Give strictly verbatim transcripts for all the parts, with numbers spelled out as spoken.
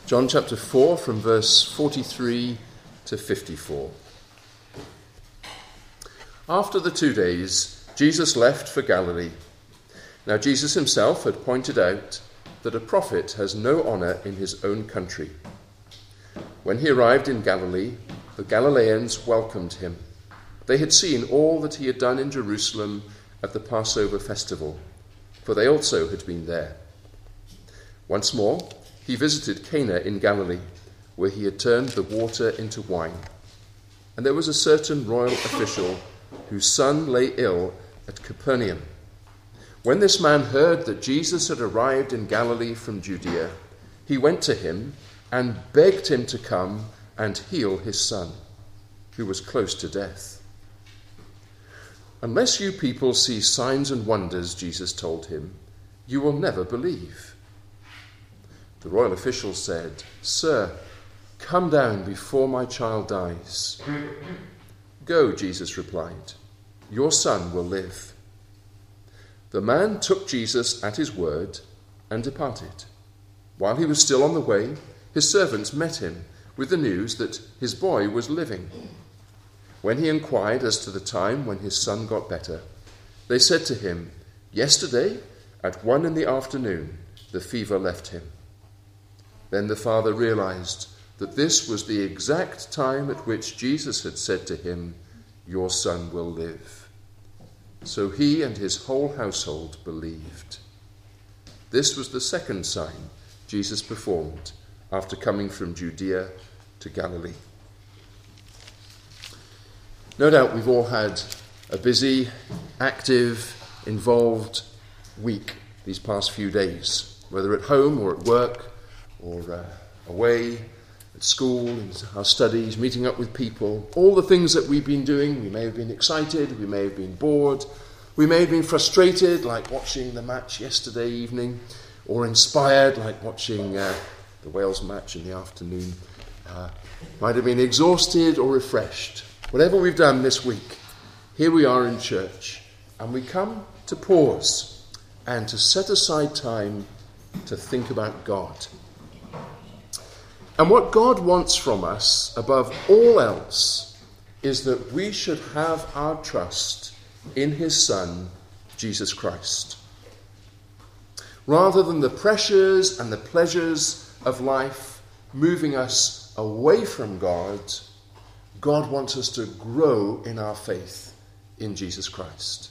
John chapter four from verse forty-three to fifty-four. After the two days, Jesus left for Galilee. Now Jesus himself had pointed out that a prophet has no honour in his own country. When he arrived in Galilee, the Galileans welcomed him. They had seen all that he had done in Jerusalem at the Passover festival, for they also had been there. Once more, he visited Cana in Galilee, where he had turned the water into wine. And there was a certain royal official whose son lay ill at Capernaum. When this man heard that Jesus had arrived in Galilee from Judea, he went to him and begged him to come and heal his son, who was close to death. "Unless you people see signs and wonders," Jesus told him, "you will never believe." The royal official said, "Sir, come down before my child dies." "Go," Jesus replied, "your son will live." The man took Jesus at his word and departed. While he was still on the way, his servants met him with the news that his boy was living. When he inquired as to the time when his son got better, they said to him, "Yesterday, at one in the afternoon, the fever left him." Then the father realized that this was the exact time at which Jesus had said to him, "Your son will live." So he and his whole household believed. This was the second sign Jesus performed after coming from Judea to Galilee. No doubt we've all had a busy, active, involved week these past few days, whether at home or at work or uh, away, at school, in our studies, meeting up with people. All the things that we've been doing, we may have been excited, we may have been bored, we may have been frustrated, like watching the match yesterday evening, or inspired, like watching uh, the Wales match in the afternoon. Uh, might have been exhausted or refreshed. Whatever we've done this week, here we are in church, and we come to pause and to set aside time to think about God. And what God wants from us, above all else, is that we should have our trust in his Son, Jesus Christ. Rather than the pressures and the pleasures of life moving us away from God, God wants us to grow in our faith in Jesus Christ.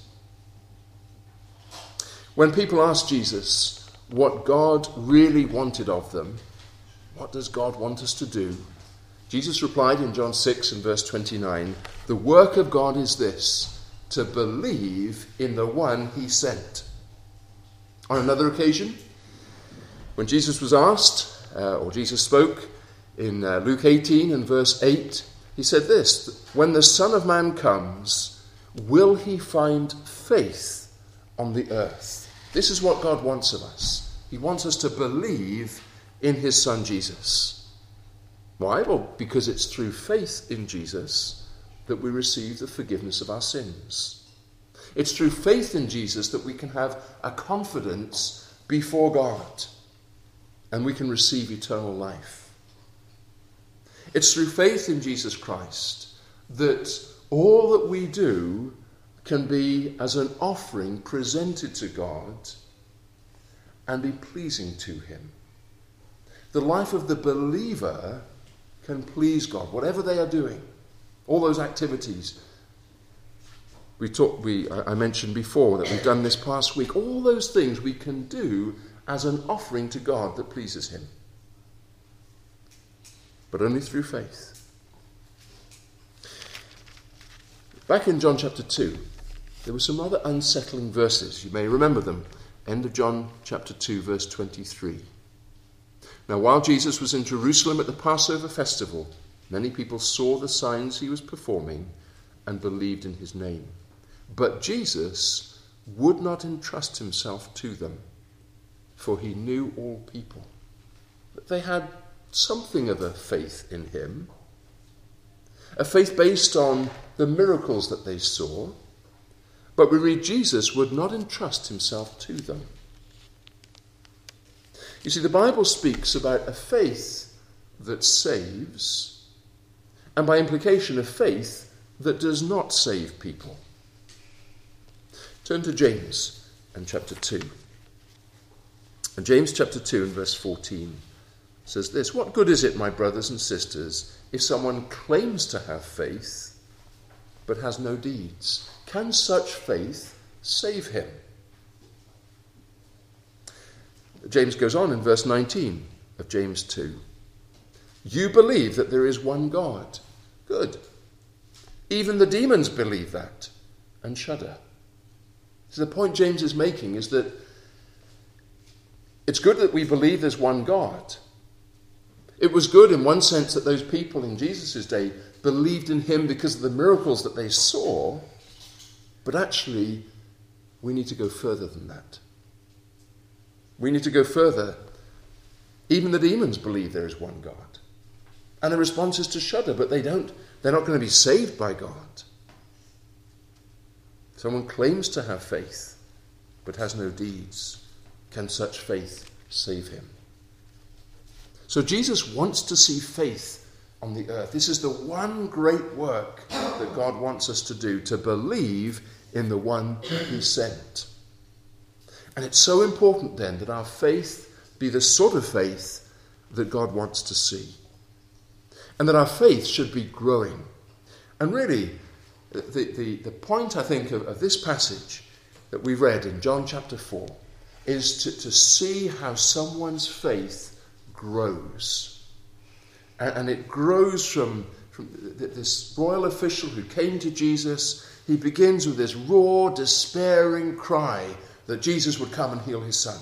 When people ask Jesus what God really wanted of them, what does God want us to do? Jesus replied in John six and verse twenty-nine, "The work of God is this, to believe in the one he sent." On another occasion, when Jesus was asked, uh, or Jesus spoke in uh, Luke eighteen and verse eight, he said this, "When the Son of Man comes, will he find faith on the earth?" This is what God wants of us. He wants us to believe in his Son Jesus. Why? Well, because it's through faith in Jesus that we receive the forgiveness of our sins. It's through faith in Jesus that we can have a confidence before God and we can receive eternal life. It's through faith in Jesus Christ that all that we do can be as an offering presented to God and be pleasing to him. The life of the believer can please God, whatever they are doing. All those activities we talked, we I mentioned before that we've done this past week. All those things we can do as an offering to God that pleases him, but only through faith. Back in John chapter two, there were some rather unsettling verses. You may remember them. End of John chapter two, verse twenty-three. "Now, while Jesus was in Jerusalem at the Passover festival, many people saw the signs he was performing and believed in his name. But Jesus would not entrust himself to them, for he knew all people." That they had something of a faith in him, a faith based on the miracles that they saw, but we read Jesus would not entrust himself to them. You see, the Bible speaks about a faith that saves, and by implication a faith that does not save people. Turn to James and chapter two. And James chapter two and verse fourteen says this: "What good is it, my brothers and sisters, if someone claims to have faith but has no deeds? Can such faith save him?" James goes on in verse nineteen of James two. "You believe that there is one God. Good. Even the demons believe that and shudder." So the point James is making is that it's good that we believe there's one God. It was good in one sense that those people in Jesus' day believed in him because of the miracles that they saw, but actually we need to go further than that. We need to go further. Even the demons believe there is one God. And the response is to shudder, but they don't, they're not going to be saved by God. Someone claims to have faith, but has no deeds. Can such faith save him? So Jesus wants to see faith on the earth. This is the one great work that God wants us to do, to believe in the one he sent. And it's so important then that our faith be the sort of faith that God wants to see. And that our faith should be growing. And really, the, the, the point, I think, of, of this passage that we read in John chapter four is to, to see how someone's faith grows. And, and it grows from, from this royal official who came to Jesus. He begins with this raw, despairing cry that Jesus would come and heal his son.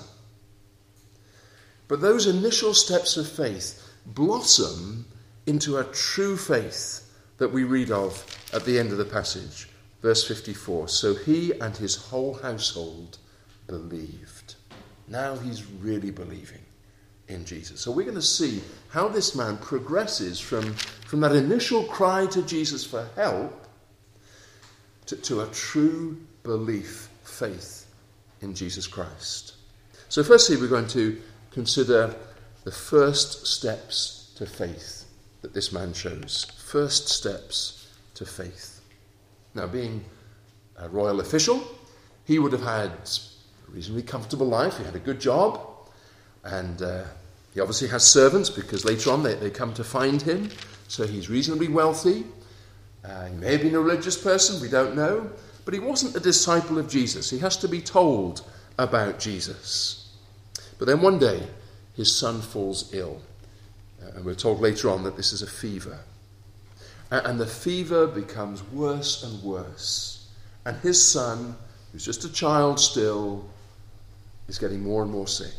But those initial steps of faith blossom into a true faith that we read of at the end of the passage. Verse fifty-four, "So he and his whole household believed." Now he's really believing in Jesus. So we're going to see how this man progresses from, from that initial cry to Jesus for help to, to a true belief, faith in Jesus Christ. So firstly, we're going to consider the first steps to faith that this man shows. First steps to faith. Now, being a royal official, he would have had a reasonably comfortable life. He had a good job, and uh, he obviously has servants because later on they, they come to find him. So he's reasonably wealthy. Uh, he may have been a religious person, we don't know, but he wasn't a disciple of Jesus. He has to be told about Jesus. But then one day, his son falls ill. Uh, and we're told later on that this is a fever. And, and the fever becomes worse and worse. And his son, who's just a child still, is getting more and more sick.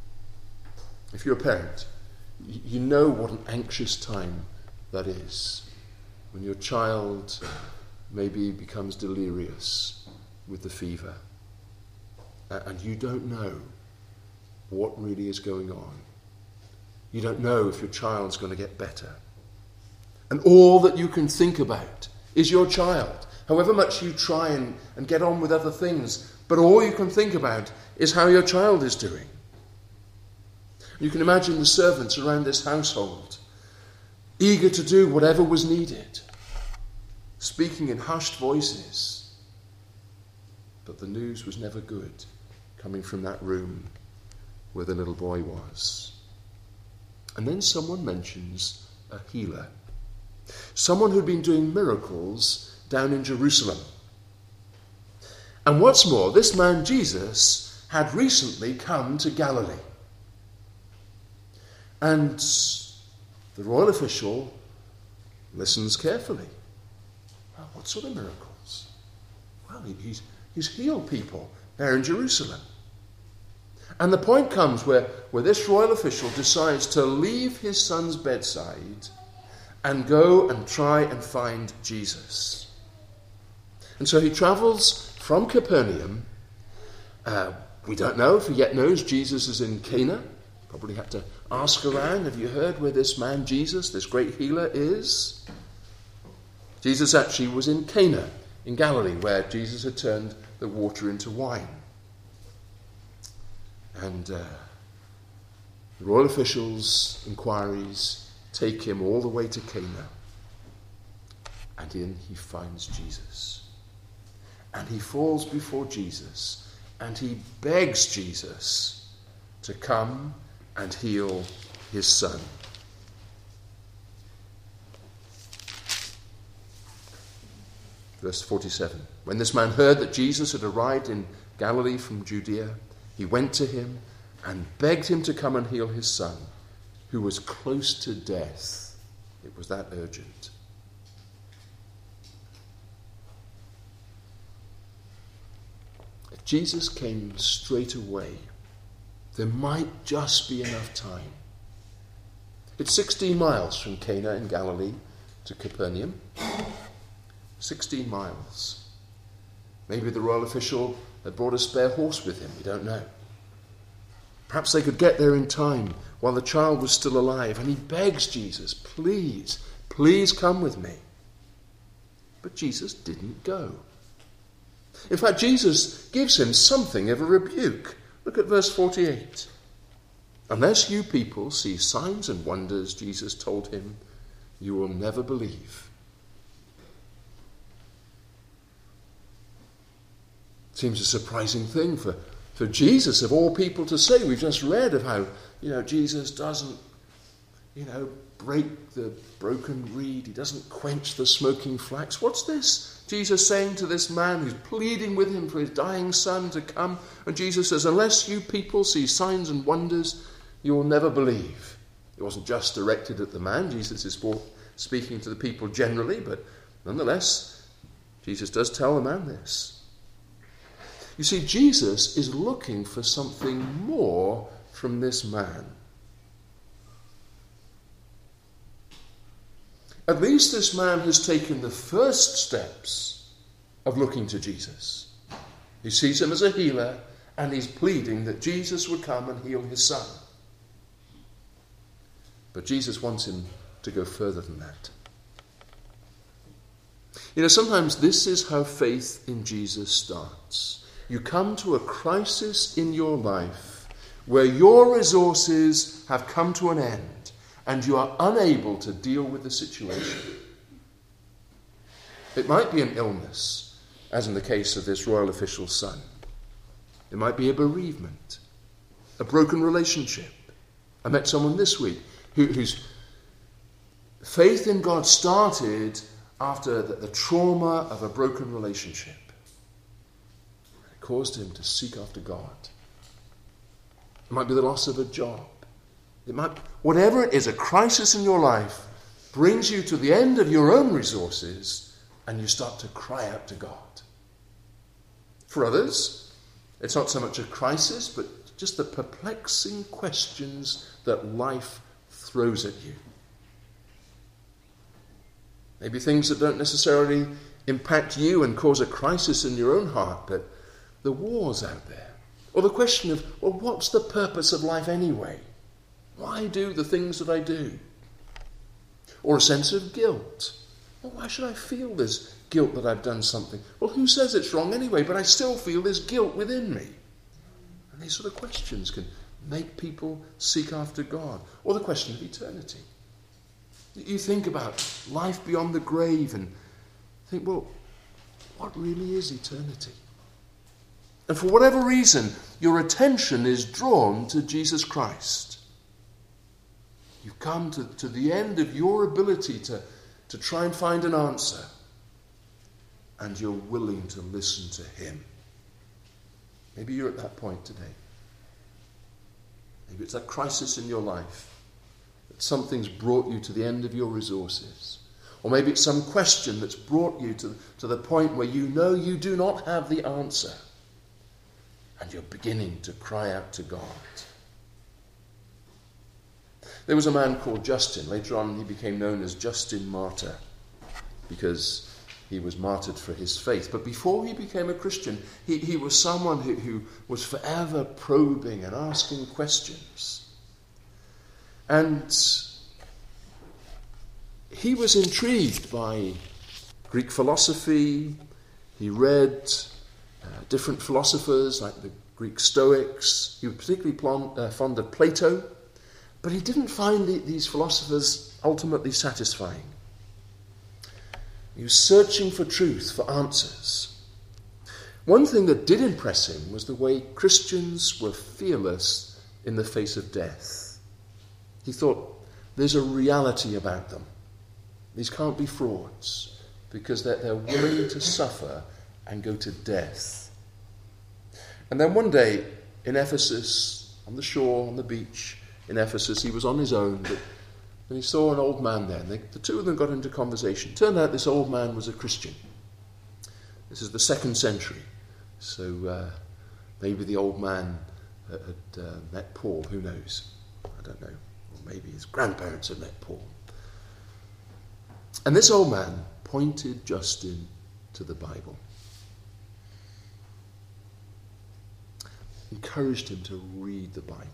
If you're a parent, you, you know what an anxious time that is. When your child maybe becomes delirious with the fever. And you don't know what really is going on. You don't know if your child's going to get better. And all that you can think about is your child. However much you try and, and get on with other things, but all you can think about is how your child is doing. You can imagine the servants around this household, eager to do whatever was needed, speaking in hushed voices. But the news was never good, coming from that room where the little boy was. And then someone mentions a healer. Someone who'd been doing miracles down in Jerusalem. And what's more, this man Jesus had recently come to Galilee. And the royal official listens carefully. Well, what sort of miracles? Well, he's, he's healed people there in Jerusalem. And the point comes where, where this royal official decides to leave his son's bedside and go and try and find Jesus. And so he travels from Capernaum. Uh, we don't know if he yet knows Jesus is in Cana. Probably had to ask around, have you heard where this man Jesus, this great healer, is? Jesus actually was in Cana, in Galilee, where Jesus had turned the water into wine. And uh, the royal officials' inquiries take him all the way to Cana. And in he finds Jesus. And he falls before Jesus. And he begs Jesus to come and heal his son. Verse forty-seven. When this man heard that Jesus had arrived in Galilee from Judea, he went to him and begged him to come and heal his son, who was close to death. It was that urgent. If Jesus came straight away, there might just be enough time. It's sixteen miles from Cana in Galilee to Capernaum. sixteen miles. Maybe the royal official had brought a spare horse with him. We don't know. Perhaps they could get there in time while the child was still alive. And he begs Jesus, please, please come with me. But Jesus didn't go. In fact, Jesus gives him something of a rebuke. Look at verse forty-eight. Unless you people see signs and wonders, Jesus told him, you will never believe. Seems a surprising thing for, for Jesus, of all people, to say. We've just read of how, you know, Jesus doesn't, you know, break the broken reed. He doesn't quench the smoking flax. What's this? Jesus saying to this man who's pleading with him for his dying son to come. And Jesus says, unless you people see signs and wonders, you will never believe. It wasn't just directed at the man. Jesus is speaking to the people generally, but nonetheless, Jesus does tell the man this. You see, Jesus is looking for something more from this man. At least this man has taken the first steps of looking to Jesus. He sees him as a healer, and he's pleading that Jesus would come and heal his son. But Jesus wants him to go further than that. You know, sometimes this is how faith in Jesus starts. You come to a crisis in your life where your resources have come to an end and you are unable to deal with the situation. It might be an illness, as in the case of this royal official's son. It might be a bereavement, a broken relationship. I met someone this week who, whose faith in God started after the, the trauma of a broken relationship. It caused him to seek after God. It might be the loss of a job. It might, whatever it is, a crisis in your life brings you to the end of your own resources and you start to cry out to God. For others, it's not so much a crisis, but just the perplexing questions that life throws at you. Maybe things that don't necessarily impact you and cause a crisis in your own heart, but the wars out there. Or the question of, well, what's the purpose of life anyway? Why do the things that I do? Or a sense of guilt. Well, why should I feel this guilt that I've done something? Well, who says it's wrong anyway? But I still feel this guilt within me. And these sort of questions can make people seek after God. Or the question of eternity. You think about life beyond the grave and think, well, what really is eternity? And for whatever reason, your attention is drawn to Jesus Christ. You've come to, to the end of your ability to, to try and find an answer. And you're willing to listen to him. Maybe you're at that point today. Maybe it's that crisis in your life. That something's brought you to the end of your resources. Or maybe it's some question that's brought you to, to the point where you know you do not have the answer. And you're beginning to cry out to God. There was a man called Justin. Later on he became known as Justin Martyr because he was martyred for his faith. But before he became a Christian, he, he was someone who, who was forever probing and asking questions. And he was intrigued by Greek philosophy. He read uh, different philosophers like the Greek Stoics. He was particularly fond, uh, fond of Plato. But he didn't find the, these philosophers ultimately satisfying. He was searching for truth, for answers. One thing that did impress him was the way Christians were fearless in the face of death. He thought, there's a reality about them. These can't be frauds, because they're, they're willing to suffer and go to death. And then one day in Ephesus, on the shore, on the beach in Ephesus, he was on his own, but and he saw an old man there. And they, the two of them got into conversation. Turned out this old man was a Christian. This is the second century. So uh, maybe the old man had uh, met Paul, who knows? I don't know. Or maybe his grandparents had met Paul. And this old man pointed Justin to the Bible. Encouraged him to read the Bible.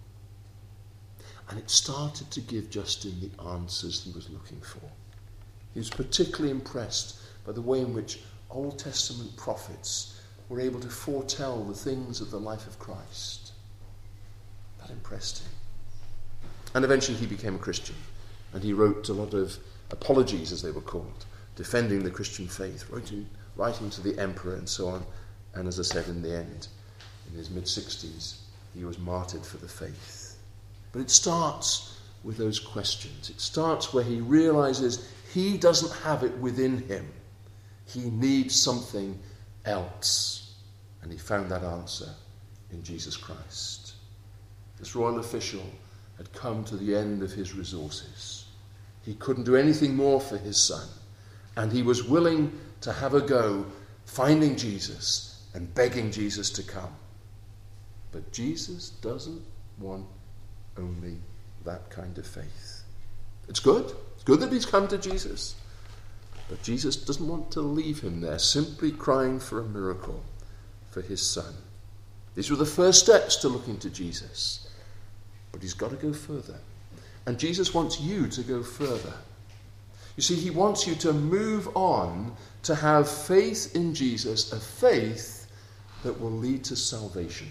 And it started to give Justin the answers he was looking for. He was particularly impressed by the way in which Old Testament prophets were able to foretell the things of the life of Christ. That impressed him. And eventually he became a Christian. And he wrote a lot of apologies, as they were called, defending the Christian faith, writing, writing to the emperor and so on. And as I said, in the end, in his mid-sixties, he was martyred for the faith. But it starts with those questions. It starts where he realizes he doesn't have it within him. He needs something else. And he found that answer in Jesus Christ. This royal official had come to the end of his resources. He couldn't do anything more for his son. And he was willing to have a go finding Jesus and begging Jesus to come. But Jesus doesn't want only that kind of faith. It's good. It's good that he's come to Jesus. But Jesus doesn't want to leave him there, simply crying for a miracle for his son. These were the first steps to looking to Jesus. But he's got to go further. And Jesus wants you to go further. You see, he wants you to move on to have faith in Jesus, a faith that will lead to salvation.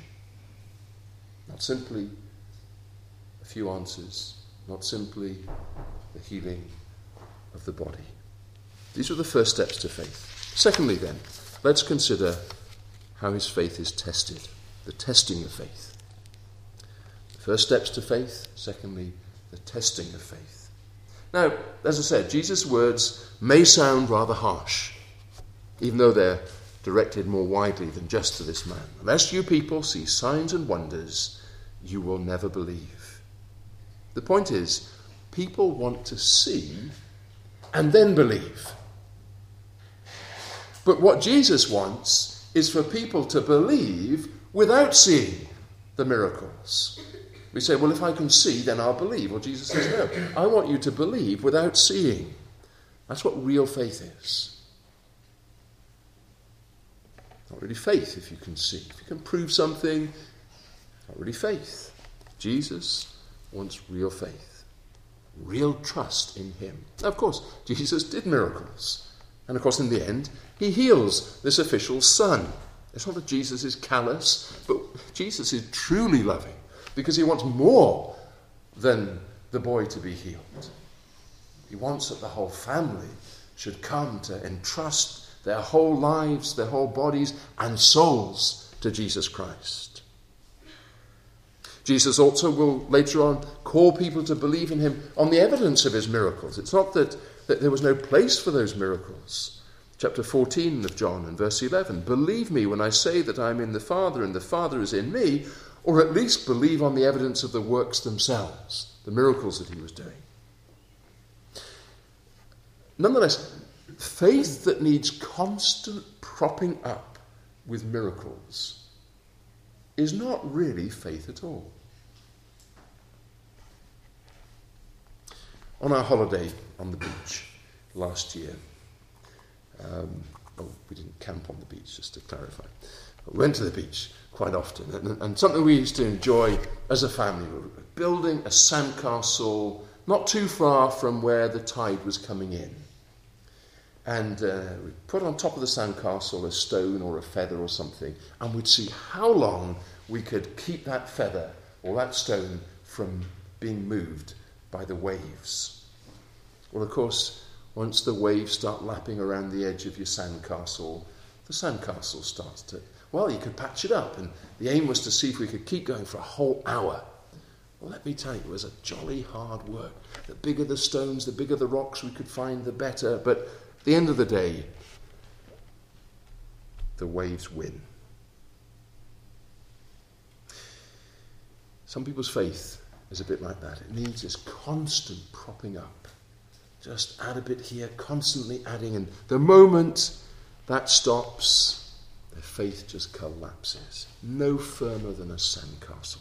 Not simply a few answers, not simply the healing of the body. These are the first steps to faith. Secondly, then, let's consider how his faith is tested, the testing of faith. The first steps to faith, secondly, the testing of faith. Now, as I said, Jesus' words may sound rather harsh, even though they're directed more widely than just to this man. Unless you people see signs and wonders, you will never believe. The point is, people want to see and then believe. But what Jesus wants is for people to believe without seeing the miracles. We say, well, if I can see, then I'll believe. Well, Jesus says, no, I want you to believe without seeing. That's what real faith is. Not really faith if you can see. If you can prove something, not really faith. Jesus wants real faith, real trust in him. Now, of course, Jesus did miracles. And of course, in the end, he heals this official's son. It's not that Jesus is callous, but Jesus is truly loving because he wants more than the boy to be healed. He wants that the whole family should come to entrust their whole lives, their whole bodies and souls to Jesus Christ. Jesus also will later on call people to believe in him on the evidence of his miracles. It's not that, that there was no place for those miracles. Chapter fourteen of John and verse eleven, believe me when I say that I am in the Father and the Father is in me, or at least believe on the evidence of the works themselves, the miracles that he was doing. Nonetheless, faith that needs constant propping up with miracles is not really faith at all. On our holiday on the beach last year, um, oh, we didn't camp on the beach, just to clarify. We went to the beach quite often, and, and something we used to enjoy as a family, we were building a sandcastle not too far from where the tide was coming in. And uh, we'd put on top of the sandcastle a stone or a feather or something, and we'd see how long we could keep that feather or that stone from being moved by the waves. Well, of course, once the waves start lapping around the edge of your sandcastle, the sandcastle starts to, well, you could patch it up. And the aim was to see if we could keep going for a whole hour. Well, let me tell you, it was a jolly hard work. The bigger the stones, the bigger the rocks we could find, the better. But at the end of the day, the waves win. Some people's faith is a bit like that. It needs this constant propping up. Just add a bit here, constantly adding. And the moment that stops, their faith just collapses. No firmer than a sandcastle.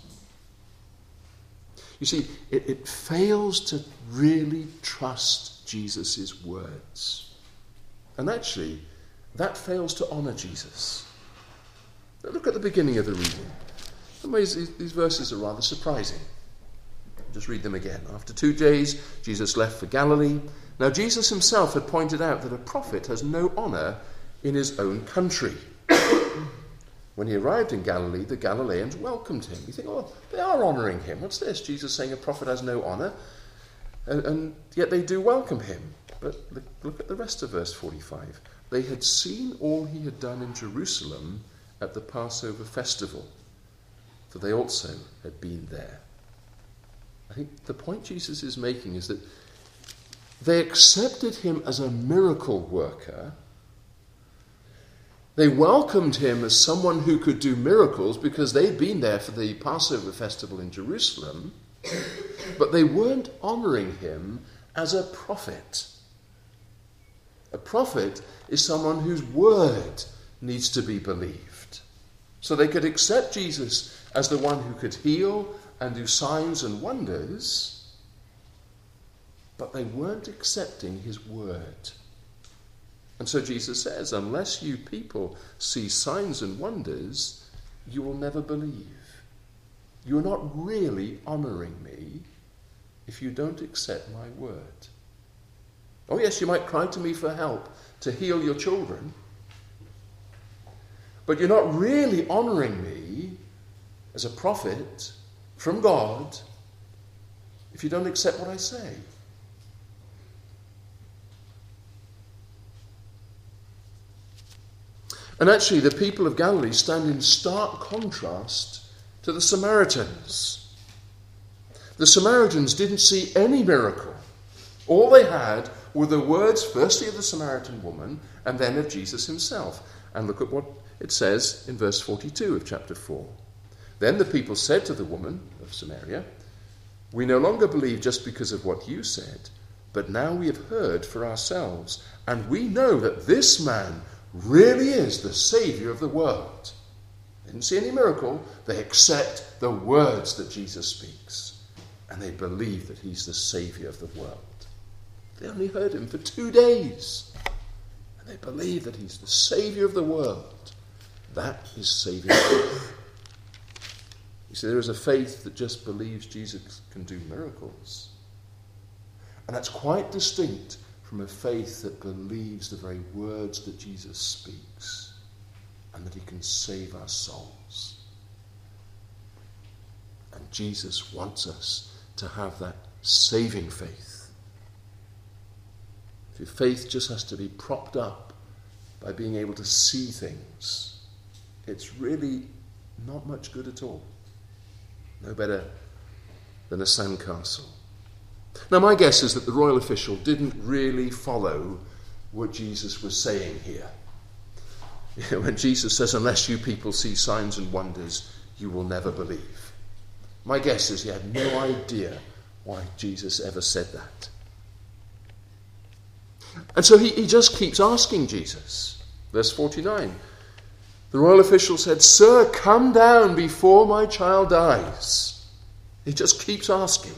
You see, it, it fails to really trust Jesus' words. And actually, that fails to honour Jesus. Now look at the beginning of the reading. In some ways, these, these verses are rather surprising. Just read them again. After two days, Jesus left for Galilee. Now, Jesus himself had pointed out that a prophet has no honour in his own country. When he arrived in Galilee, the Galileans welcomed him. You think, oh, they are honouring him. What's this? Jesus saying a prophet has no honour. And, and yet they do welcome him. But look, look at the rest of verse forty-five. They had seen all he had done in Jerusalem at the Passover festival, for they also had been there. I think the point Jesus is making is that they accepted him as a miracle worker. They welcomed him as someone who could do miracles because they'd been there for the Passover festival in Jerusalem, but they weren't honouring him as a prophet. A prophet is someone whose word needs to be believed. So they could accept Jesus as the one who could heal and do signs and wonders, but they weren't accepting his word. And so Jesus says, unless you people see signs and wonders, you will never believe. You're not really honouring me if you don't accept my word. Oh yes, you might cry to me for help to heal your children, but you're not really honouring me as a prophet from God if you don't accept what I say. And actually, the people of Galilee stand in stark contrast to the Samaritans. The Samaritans didn't see any miracle. All they had were the words, firstly of the Samaritan woman, and then of Jesus himself. And look at what it says in verse forty-two of chapter four. Then the people said to the woman of Samaria, "We no longer believe just because of what you said, but now we have heard for ourselves, and we know that this man really is the Saviour of the world." They didn't see any miracle. They accept the words that Jesus speaks, and they believe that he's the Saviour of the world. They only heard him for two days, and they believe that he's the Saviour of the world. That is saving faith. You see, there is a faith that just believes Jesus can do miracles, and that's quite distinct from a faith that believes the very words that Jesus speaks and that he can save our souls. And Jesus wants us to have that saving faith. If your faith just has to be propped up by being able to see things, it's really not much good at all. No better than a sandcastle. Now, my guess is that the royal official didn't really follow what Jesus was saying here. You know, when Jesus says, unless you people see signs and wonders, you will never believe. My guess is he had no idea why Jesus ever said that. And so he, he just keeps asking Jesus. Verse forty-nine. The royal official said, "Sir, come down before my child dies." He just keeps asking.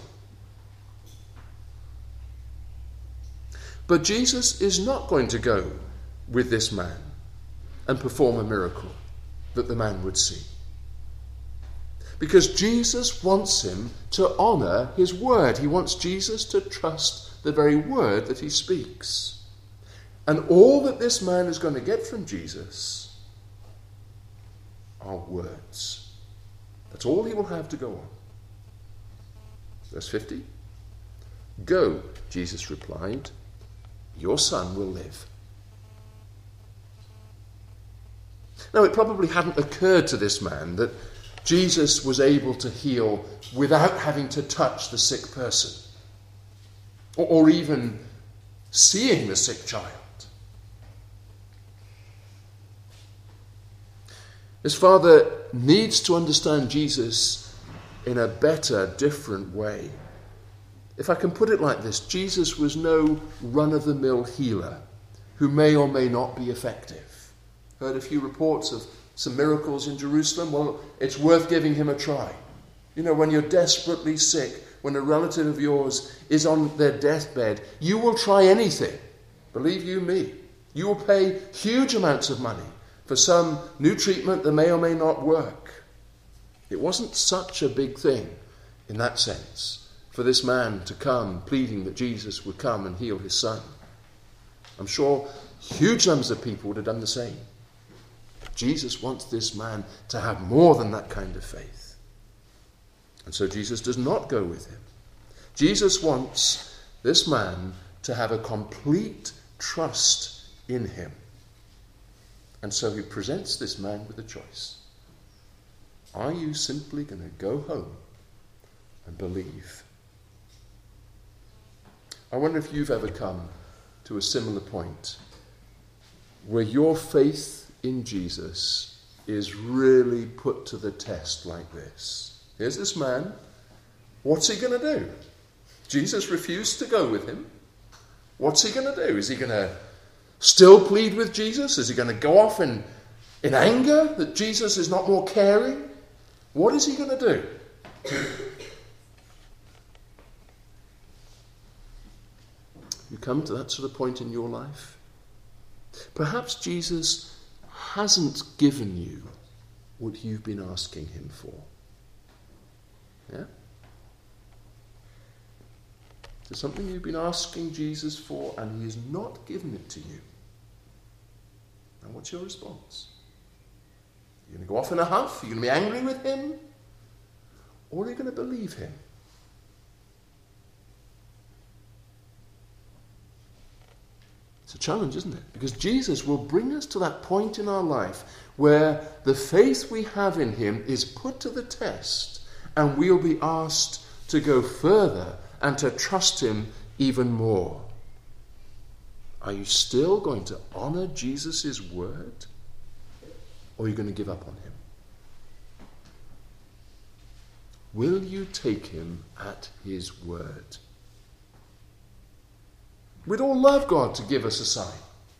But Jesus is not going to go with this man and perform a miracle that the man would see. Because Jesus wants him to honour his word. He wants Jesus to trust the very word that he speaks. And all that this man is going to get from Jesus are words. That's all he will have to go on. Verse fifty. Go, Jesus replied, your son will live. Now, it probably hadn't occurred to this man that Jesus was able to heal without having to touch the sick person, or, or even seeing the sick child. His father needs to understand Jesus in a better, different way. If I can put it like this, Jesus was no run-of-the-mill healer who may or may not be effective. Heard a few reports of some miracles in Jerusalem. Well, it's worth giving him a try. You know, when you're desperately sick, when a relative of yours is on their deathbed, you will try anything. Believe you me. You will pay huge amounts of money for some new treatment that may or may not work. It wasn't such a big thing in that sense for this man to come pleading that Jesus would come and heal his son. I'm sure huge numbers of people would have done the same. Jesus wants this man to have more than that kind of faith. And so Jesus does not go with him. Jesus wants this man to have a complete trust in him. And so he presents this man with a choice. Are you simply going to go home and believe? I wonder if you've ever come to a similar point where your faith in Jesus is really put to the test like this. Here's this man. What's he going to do? Jesus refused to go with him. What's he going to do? Is he going to still plead with Jesus? Is he going to go off in, in anger that Jesus is not more caring? What is he going to do? You come to that sort of point in your life? Perhaps Jesus hasn't given you what you've been asking him for. Yeah? There's something you've been asking Jesus for and he has not given it to you. Now what's your response? You're going to go off in a huff? You're going to be angry with him? Or are you going to believe him? It's a challenge, isn't it? Because Jesus will bring us to that point in our life where the faith we have in him is put to the test and we'll be asked to go further and to trust him even more. Are you still going to honor Jesus' word? Or are you going to give up on him? Will you take him at his word? We'd all love God to give us a sign.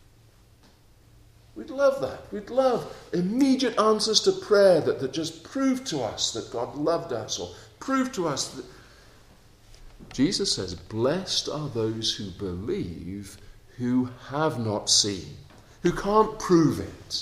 We'd love that. We'd love immediate answers to prayer that, that just prove to us that God loved us, or prove to us that... Jesus says, blessed are those who believe, who have not seen, who can't prove it.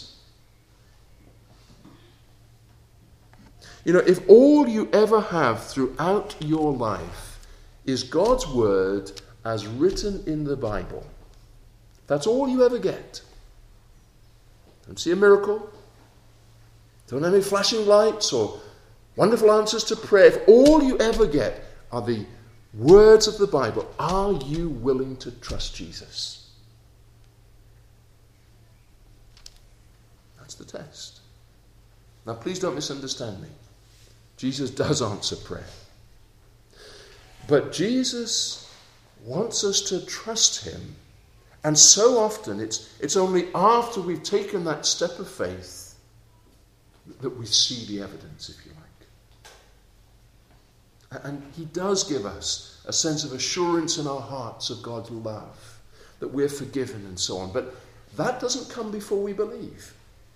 You know, if all you ever have throughout your life is God's word as written in the Bible, that's all you ever get. Don't see a miracle, don't have any flashing lights or wonderful answers to prayer. If all you ever get are the words of the Bible, are you willing to trust Jesus? That's the test. Now please don't misunderstand me. Jesus does answer prayer. But Jesus wants us to trust him. And so often it's, it's only after we've taken that step of faith that we see the evidence, if you like. And he does give us a sense of assurance in our hearts of God's love, that we're forgiven and so on. But that doesn't come before we believe.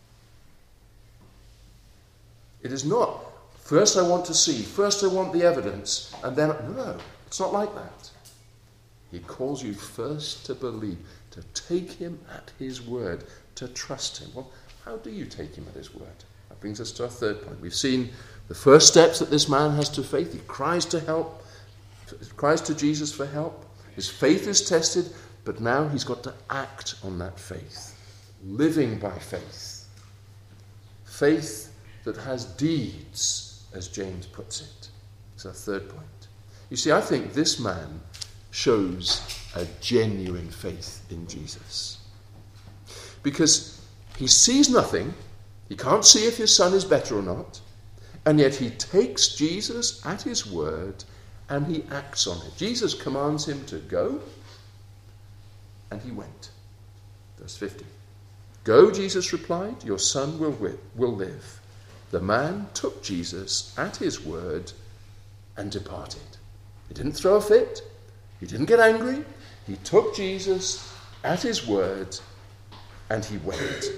It is not, first I want to see, first I want the evidence, and then, no, it's not like that. He calls you first to believe, to take him at his word, to trust him. Well, how do you take him at his word? That brings us to our third point. We've seen the first steps that this man has to faith. He cries to help, cries to Jesus for help. His faith is tested, but now he's got to act on that faith, living by faith. Faith that has deeds, as James puts it. It's our third point. You see, I think this man shows a genuine faith in Jesus. Because he sees nothing, he can't see if his son is better or not, and yet he takes Jesus at his word and he acts on it. Jesus commands him to go, and he went. Verse fifty. Go, Jesus replied, your son will, will live. The man took Jesus at his word and departed. He didn't throw a fit. He didn't get angry. He took Jesus at his word and he went.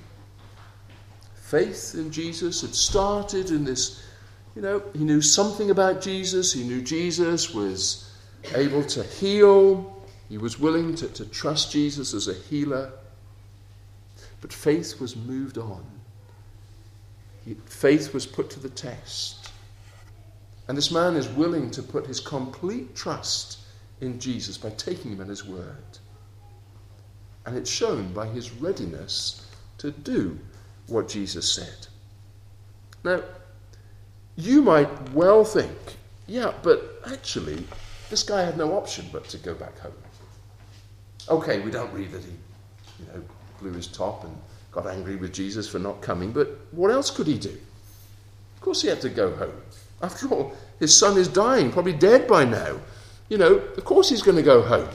Faith in Jesus had started in this, you know, he knew something about Jesus. He knew Jesus was able to heal. He was willing to, to trust Jesus as a healer. But faith was moved on. He, faith was put to the test. And this man is willing to put his complete trust in Jesus by taking him at his word. And it's shown by his readiness to do what Jesus said. Now, you might well think, yeah, but actually, this guy had no option but to go back home. Okay, we don't read that he, you know, blew his top and got angry with Jesus for not coming, but what else could he do? Of course he had to go home. After all, his son is dying, probably dead by now. You know, of course he's going to go home.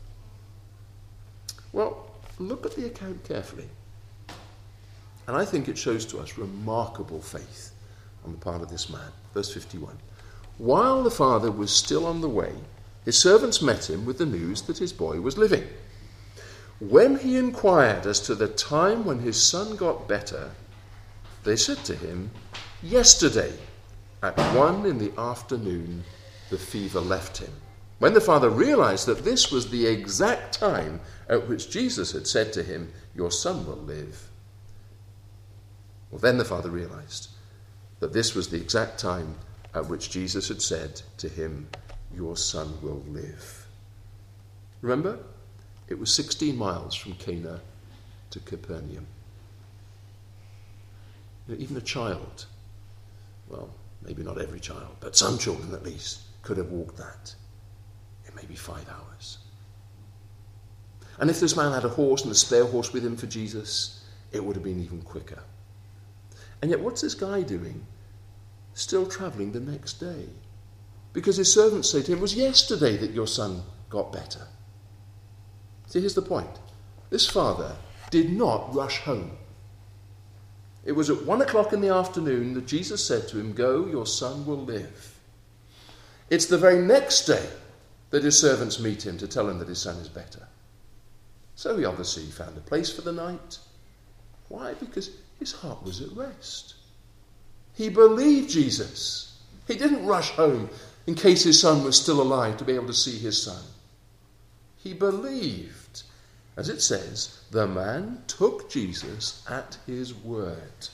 Well, look at the account carefully. And I think it shows to us remarkable faith on the part of this man. Verse fifty-one. While the father was still on the way, his servants met him with the news that his boy was living. When he inquired as to the time when his son got better, they said to him, yesterday, at one in the afternoon, the fever left him. When the father realized that this was the exact time at which Jesus had said to him, your son will live. Well, then the father realized that this was the exact time at which Jesus had said to him, your son will live. Remember? It was sixteen miles from Cana to Capernaum. You know, even a child, well, maybe not every child, but some children at least, could have walked that in maybe five hours. And if this man had a horse and a spare horse with him for Jesus, it would have been even quicker. And yet what's this guy doing? Still travelling the next day. Because his servants say to him, it was yesterday that your son got better. See, here's the point. This father did not rush home. It was at one o'clock in the afternoon that Jesus said to him, go, your son will live. It's the very next day that his servants meet him to tell him that his son is better. So he obviously found a place for the night. Why? Because his heart was at rest. He believed Jesus. He didn't rush home in case his son was still alive to be able to see his son. He believed. As it says, the man took Jesus at his word.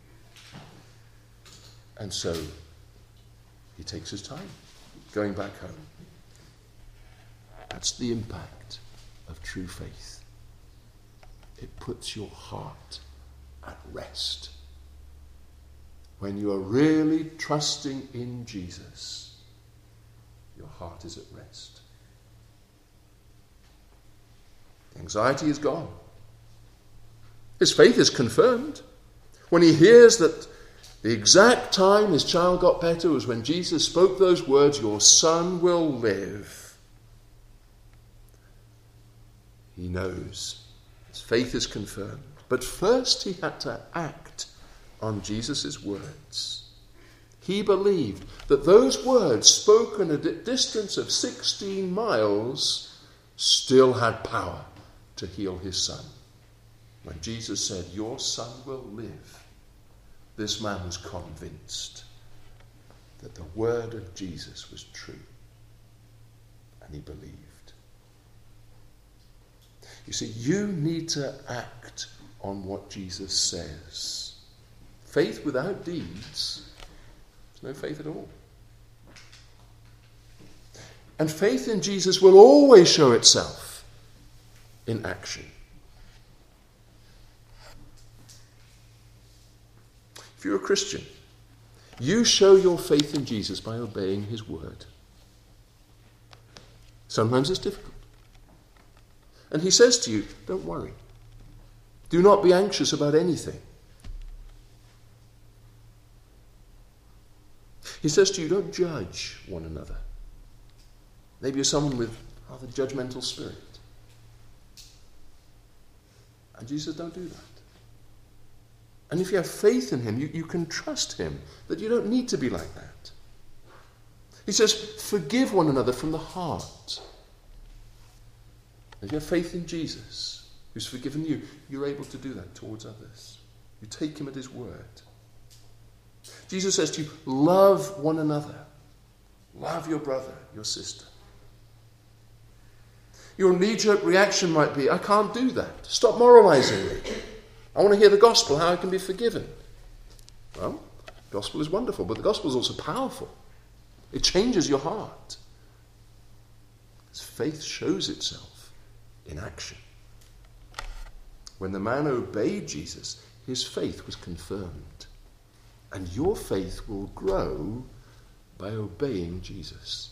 And so he takes his time going back home. That's the impact of true faith. It puts your heart at rest. When you are really trusting in Jesus, your heart is at rest. Anxiety is gone. His faith is confirmed. When he hears that the exact time his child got better was when Jesus spoke those words, your son will live. He knows his faith is confirmed. But first he had to act on Jesus' words. He believed that those words spoken at a distance of sixteen miles still had power to heal his son. When Jesus said, your son will live, this man was convinced that the word of Jesus was true, and he believed. You see, you need to act on what Jesus says. Faith without deeds is no faith at all. And faith in Jesus will always show itself in action. If you're a Christian, you show your faith in Jesus by obeying his word. Sometimes it's difficult. And he says to you, don't worry. Do not be anxious about anything. He says to you, don't judge one another. Maybe you're someone with a rather judgmental spirit. And Jesus says, don't do that. And if you have faith in him, you, you can trust him that you don't need to be like that. He says, forgive one another from the heart. If you have faith in Jesus, who's forgiven you, you're able to do that towards others. You take him at his word. Jesus says to you, love one another. Love your brother, your sister. Your knee-jerk reaction might be, I can't do that. Stop moralizing me. I want to hear the gospel, how I can be forgiven. Well, the gospel is wonderful, but the gospel is also powerful. It changes your heart. As faith shows itself in action. When the man obeyed Jesus, his faith was confirmed. And your faith will grow by obeying Jesus.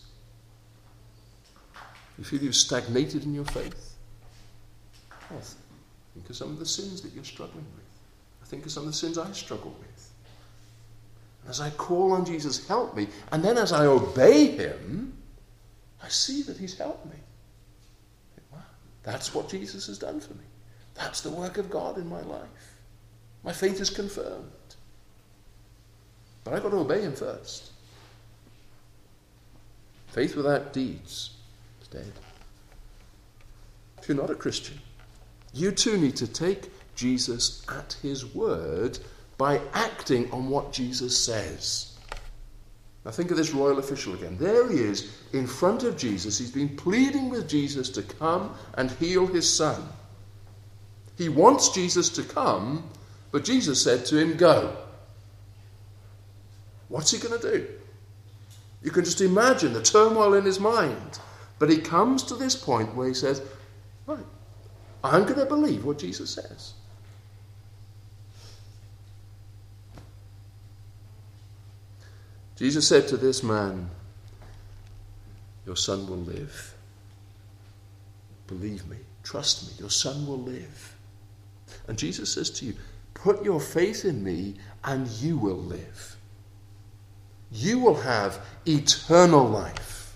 You feel you've stagnated in your faith? Well, think of some of the sins that you're struggling with. I think of some of the sins I struggle with. And as I call on Jesus, help me, and then as I obey him, I see that he's helped me. Wow, that's what Jesus has done for me. That's the work of God in my life. My faith is confirmed. But I've got to obey him first. Faith without deeds is dead. If you're not a Christian, you too need to take Jesus at his word by acting on what Jesus says. Now think of this royal official again. There he is in front of Jesus. He's been pleading with Jesus to come and heal his son. He wants Jesus to come, but Jesus said to him, go. What's he going to do? You can just imagine the turmoil in his mind. But he comes to this point where he says, right, I'm going to believe what Jesus says. Jesus said to this man, your son will live. Believe me, trust me, your son will live. And Jesus says to you, put your faith in me and you will live. You will have eternal life.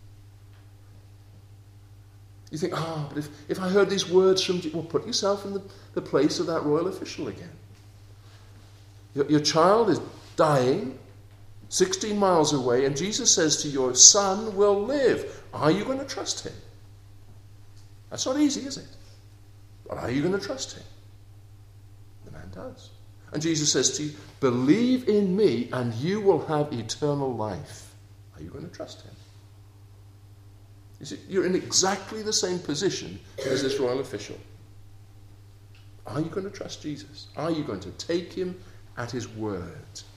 You think, ah, oh, but if, if I heard these words from Jesus, well, put yourself in the, the place of that royal official again. Your, your child is dying sixteen miles away, and Jesus says to you, your son will live. Are you going to trust him? That's not easy, is it? But are you going to trust him? The man does. And Jesus says to you, believe in me and you will have eternal life. Are you going to trust him? You see, you're in exactly the same position as this royal official. Are you going to trust Jesus? Are you going to take him at his word?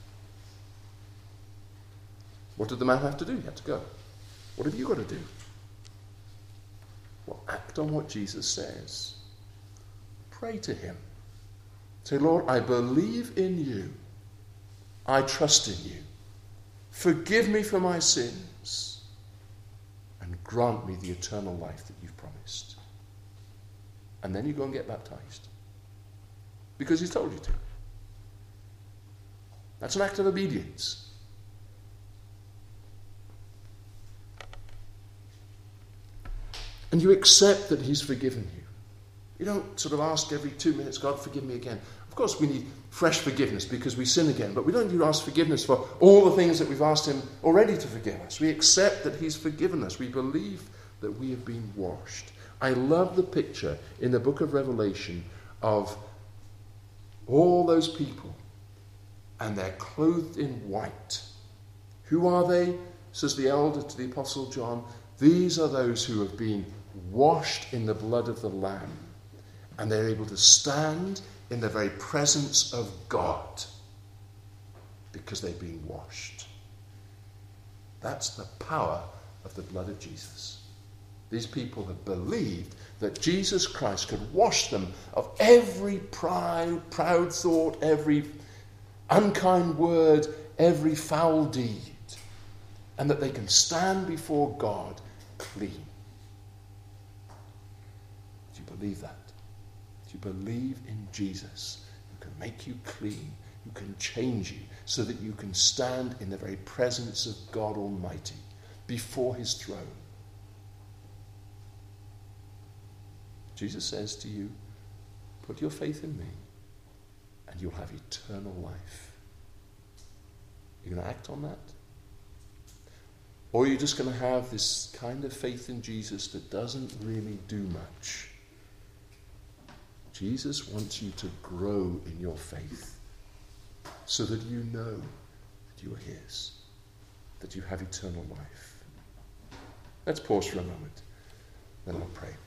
What did the man have to do? He had to go. What have you got to do? Well, act on what Jesus says. Pray to him. Say, Lord, I believe in you. I trust in you. Forgive me for my sins. And grant me the eternal life that you've promised. And then you go and get baptized. Because he's told you to. That's an act of obedience. And you accept that he's forgiven you. You don't sort of ask every two minutes, God, forgive me again. Of course, we need fresh forgiveness because we sin again. But we don't need to ask forgiveness for all the things that we've asked him already to forgive us. We accept that he's forgiven us. We believe that we have been washed. I love the picture in the book of Revelation of all those people. And they're clothed in white. Who are they? Says the elder to the Apostle John. These are those who have been washed in the blood of the Lamb. And they're able to stand in the very presence of God because they've been washed. That's the power of the blood of Jesus. These people have believed that Jesus Christ could wash them of every proud, proud thought, every unkind word, every foul deed, and that they can stand before God clean. believe that? Do you believe in Jesus, who can make you clean, who can change you, so that you can stand in the very presence of God Almighty, before his throne? Jesus says to you, put your faith in me, and you'll have eternal life. You're going to act on that? Or you're just going to have this kind of faith in Jesus that doesn't really do much? Jesus wants you to grow in your faith so that you know that you are his, that you have eternal life. Let's pause for a moment, then I'll pray.